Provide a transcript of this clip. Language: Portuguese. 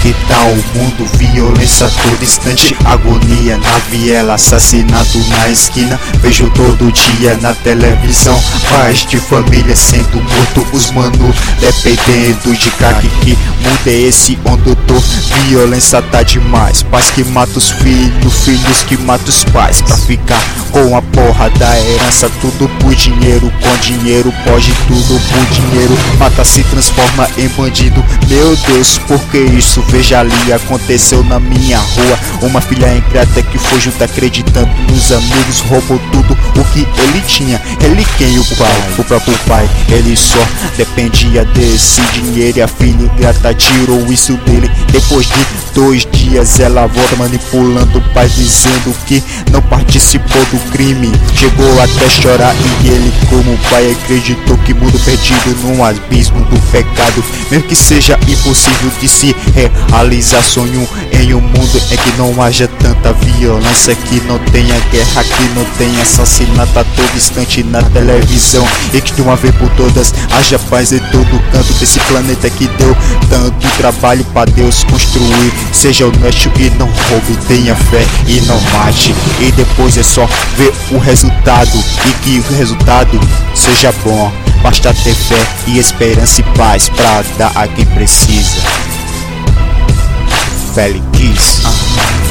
que tá o mundo, violência a todo instante, agonia na viela, assassinato na esquina. Vejo todo dia na televisão pais de família sendo morto, os mano dependendo de crack. Que mundo é esse onde eu tô? Violência tá demais, pais que matam os filhos, filhos que matam os pais pra ficar com a porra da herança. Tudo por dinheiro, com dinheiro pode tudo por dinheiro. Mata se transforma em bandido, meu Deus, por que isso? Veja ali, aconteceu na minha rua. Uma filha ingrata que foi junto acreditando nos amigos, roubou tudo o que ele tinha. Ele quem? O pai, o próprio pai. Ele só dependia desse dinheiro e a filha ingrata tirou isso dele. Depois de 2 dias ela volta manipulando o pai, dizendo que não participou do crime. Chegou até chorar e ele, como pai, acreditou que mundo perdido num abismo do pecado. Mesmo que seja impossível de se realizar sonho em um mundo em que não haja tanta violência, que não tenha guerra, que não tenha assassinato a todo instante na televisão, e que de uma vez por todas haja paz em todo canto desse planeta que deu tanto trabalho pra Deus construir. Seja honesto e não roube, tenha fé e não mate, e depois é só ver o resultado, e que o resultado seja bom. Basta ter fé e esperança e paz pra dar a quem precisa. Feliz.